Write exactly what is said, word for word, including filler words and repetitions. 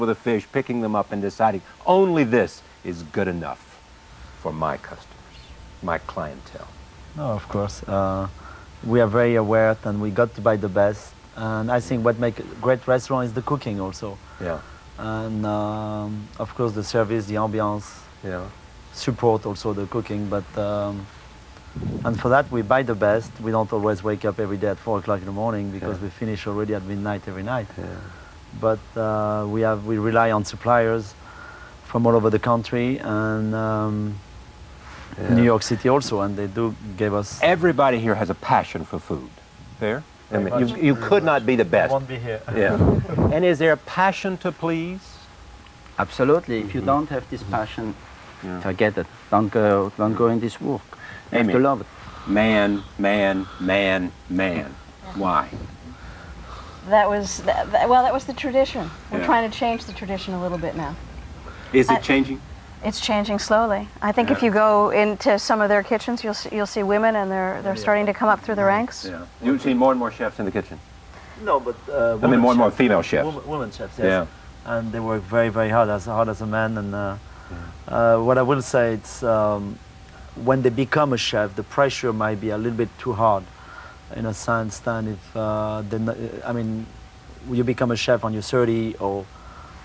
with a fish, picking them up and deciding only this is good enough for my customers, my clientele? No, of course. Uh, we are very aware and we got to buy the best. And I think what makes a great restaurant is the cooking also. Yeah. And um, of course the service, the ambiance, Yeah. support also the cooking. But um, and for that we buy the best. We don't always wake up every day at four o'clock in the morning because yeah. we finish already at midnight every night. Yeah. But uh, we have we rely on suppliers from all over the country and um, yeah. New York City also, and they do give us. Everybody here has a passion for food. Fair? I mean, you, you could not be the best. Won't be here. Yeah. And is there a passion to please? Absolutely. If you don't have this passion, yeah. forget it. Don't go. Don't go in this work. You have to love it. Man, man, man, man. Why? That was that, that, well. That was the tradition. We're yeah. trying to change the tradition a little bit now. Is it I, changing? It's changing slowly. I think yeah. if you go into some of their kitchens, you'll see, you'll see women, and they're they're yeah. starting to come up through the ranks. Yeah. You've seen more and more chefs in the kitchen. No, but uh, I mean more and more female chefs. Women, women chefs, yes. Yeah. And they work very, very hard, as hard as a man. And uh, yeah. uh, what I will say, it's um, when they become a chef, the pressure might be a little bit too hard, in a sense. Than if uh, they, I mean, you become a chef when you're thirty or